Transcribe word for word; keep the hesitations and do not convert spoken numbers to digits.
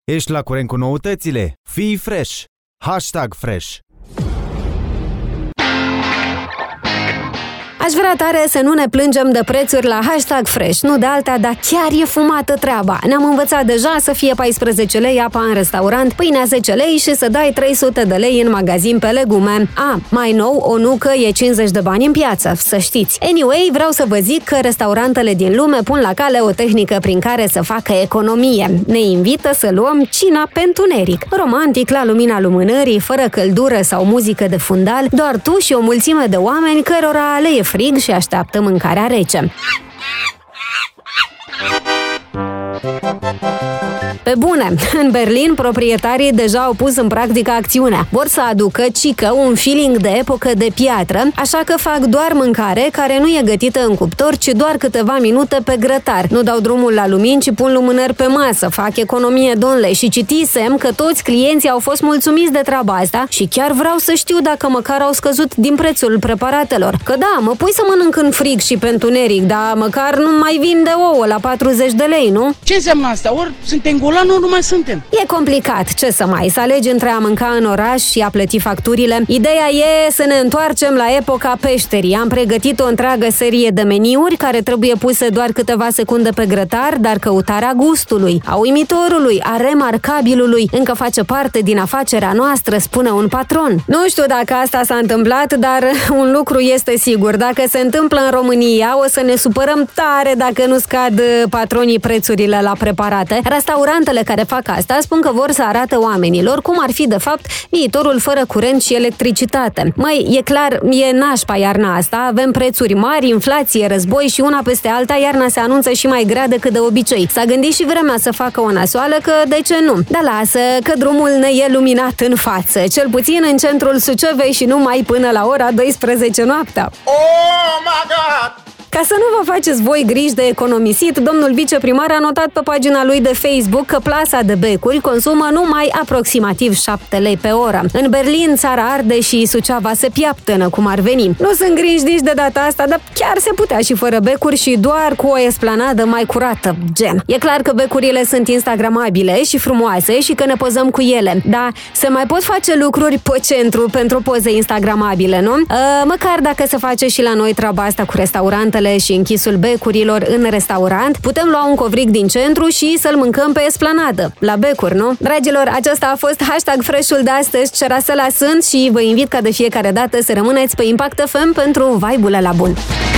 Ești la curent cu noutățile? Fii fresh! Hashtag fresh! Aș vrea tare să nu ne plângem de prețuri la hashtag fresh, nu de alta, dar chiar e fumată treaba. Ne-am învățat deja să fie paisprezece lei apa în restaurant, pâinea zece lei și să dai trei sute de lei în magazin pe legume. A, mai nou, o nucă e cincizeci de bani în piață, să știți. Anyway, vreau să vă zic că restaurantele din lume pun la cale o tehnică prin care să facă economie. Ne invită să luăm cina pe întuneric. Romantic, la lumina lumânării, fără căldură sau muzică de fundal, doar tu și o mulțime de oameni cărora le e frig și așteaptă mâncarea rece. Pe bune, în Berlin, proprietarii deja au pus în practică acțiunea. Vor să aducă cică un feeling de epocă de piatră, așa că fac doar mâncare care nu e gătită în cuptor, ci doar câteva minute pe grătar. Nu dau drumul la lumini, ci pun lumânări pe masă, fac economie, domnule, și citisem că toți clienții au fost mulțumiți de treaba asta și chiar vreau să știu dacă măcar au scăzut din prețul preparatelor. Că da, mă pui să mănânc în frig și pe întuneric, dar măcar nu mai vinde ouă la patruzeci de lei, nu? Ce înseamnă asta? Ori suntem golani, ori nu mai suntem. E complicat, ce să mai, să alegi între a mânca în oraș și a plăti facturile. Ideea e să ne întoarcem la epoca peșterii. Am pregătit o întreagă serie de meniuri care trebuie puse doar câteva secunde pe grătar, dar căutarea gustului, a uimitorului, a remarcabilului încă face parte din afacerea noastră, spune un patron. Nu știu dacă asta s-a întâmplat, dar un lucru este sigur. Dacă se întâmplă în România, o să ne supărăm tare dacă nu scad patronii prețurile la preparate. Restaurantele care fac asta spun că vor să arate oamenilor cum ar fi, de fapt, viitorul fără curent și electricitate. Măi, e clar, e nașpa iarna asta, avem prețuri mari, inflație, război și una peste alta, iarna se anunță și mai grea decât de obicei. S-a gândit și vremea să facă o nasoală, că de ce nu? Dar lasă, că drumul ne e luminat în față, cel puțin în centrul Sucevei și numai până la ora douăsprezece noaptea. Oh my God! Ca să nu vă faceți voi griji de economisit, domnul viceprimar a notat pe pagina lui de Facebook că plasa de becuri consumă numai aproximativ șapte lei pe oră. În Berlin, țara arde și Suceava se piaptănă, cum ar veni. Nu sunt grinși nici de data asta, dar chiar se putea și fără becuri și doar cu o esplanadă mai curată, gen. E clar că becurile sunt instagramabile și frumoase și că ne pozăm cu ele, dar se mai pot face lucruri pe centru pentru poze instagramabile, nu? A, măcar dacă se face și la noi treaba asta cu restaurantele și închisul becurilor în restaurant, putem lua un covric din centru și să-l mâncăm pe esplanadă, la becuri, nu? Dragilor, acesta a fost hashtag fresh-ul de astăzi, Cerasela sunt și vă invit ca de fiecare dată să rămâneți pe Impact F M pentru vibe-ul ăla bun.